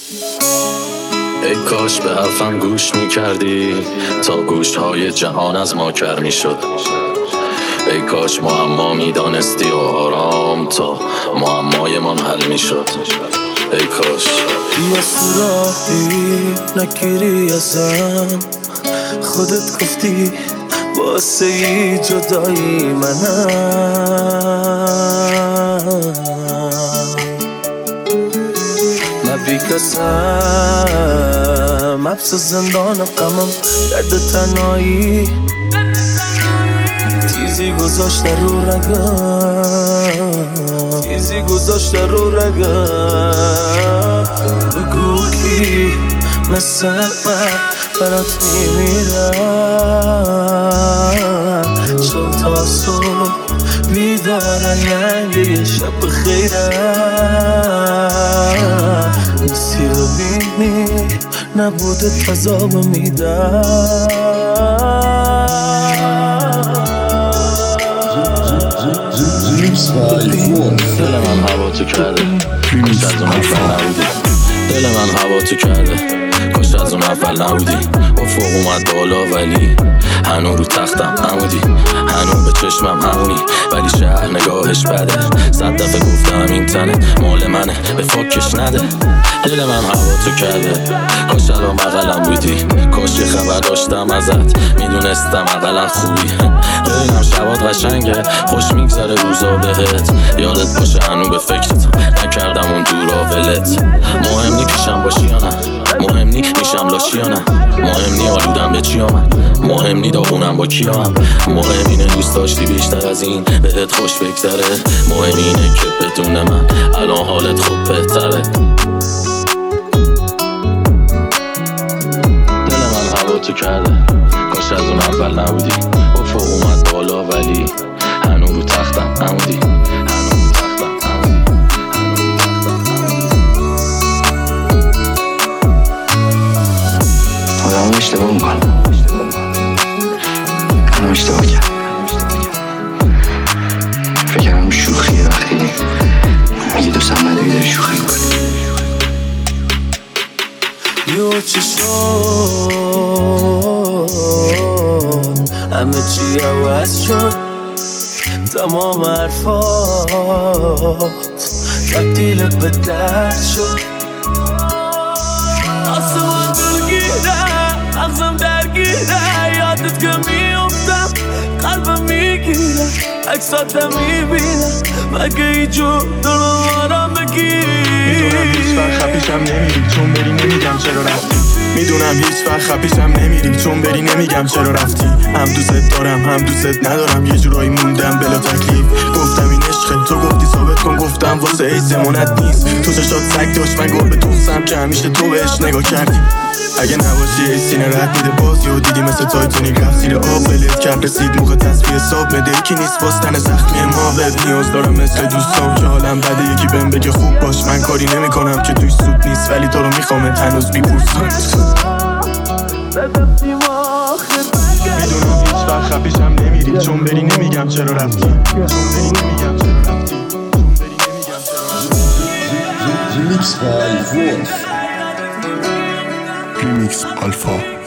ای کاش به حرفم گوش میکردی تا گوشهای جهان از ما کر میشد. ای کاش معما میدانستی و آرام تا معمای من حل میشد. ای کاش بیا سراغی نگیری ازم، خودت گفتی واسه ای جدایی منم. بی کسم حبس زندان غمم، درد تنهایی تیزی گذاشته رو رگم، تیزی گذاشته رو رگم. بگو کی مثل من برات میمیرم، چون تا صبح بیدارم یه شب بخیرم. نیستی رو بینی نبوده تذاب میدم. دل من هوا تو کرده، کاش از اون اول نبودی. دل من هوا تو کرده، کاش از اون اول نبودی. افق اومد بالا ولی هنو رو تختم نمودی، هنو به چشمم همونی ولی شهر نگاهش بده. 100 دفعه گفتم این تنه مال منه به فاکش نده. دل من هوا تو کرده، کاش الان بغلم بودی. کاش یه خبر داشتم ازت، میدونستم اقلا خوبی. ببینم شبات قشنگه، خوش میگذره روزا بهت. یادت باشه هنو به فکرت نکردم اون دورا ولت. مهم نی پیشم باشی یا نه، مهم نی میشم لاشی یا نه، مهم نی آلودم به چی آمد، مهم نی داغونم با کی هم. مهم اینه دوست داشتی بیشتر از این بهت خوش بگذره. مهم اینه که بدون من الان حالت خوب بهتره. دل من هوا تو کرده، کاش از اون اول نبودی. افق اومد بالا ولی هنو رو تختم نمودی، هنو رو تختم نمودی. آدم اشتباه میکنم، الان اشتباه کردم. فکرم شوخیه وقتی میگه دوستم نداری داری شوخی میکنی. یو چی شد همه چی عوض شد، تمام حرفات تبدیل به درد شد. آسمان دلگیره، مغزم درگیره، یادت که میافتم قلبم میگیره. عکساتم میبینم مگه ای جور دلم آرام بگیر. میدونم هیچ وقت خفیشم نمیری چون بری نمیگم چرا رفتی. میدونم هیچ وقت خفیشم نمیری چون بری نمیگم چرا رفتی. هم دوست دارم هم دوست ندارم، یه جورایی موندم بلا تکلیف. گفتم این عشقه تو گفتی ثابت کن، گفتم واسه ای زمانت نیست. تو چشات سگ داشت من گربه تخصم که همیشه تو بهش نگاه کردی. اگه نباشی ای سینه رد میده باز یه دیدی مثل تایتونیک رفت زیر آب. ولت کرد رسید موقع تصفیه حساب، مده یکی نیست باستن زخمی ما. بهت نیاز دارم مثل دوستام که حالم بده یکی بهم بگه خوب باش. من کاری نمیکنم که توی سود نیست ولی تو رو میخوام هنوز میپرسم. میدونم هیچ وقت خفیشم نمیری چون بری نمیگم چرا رفتی، چون بری نمیگم چرا رفتی، چون بری نمیگم چرا رفتی. Remix Alpha.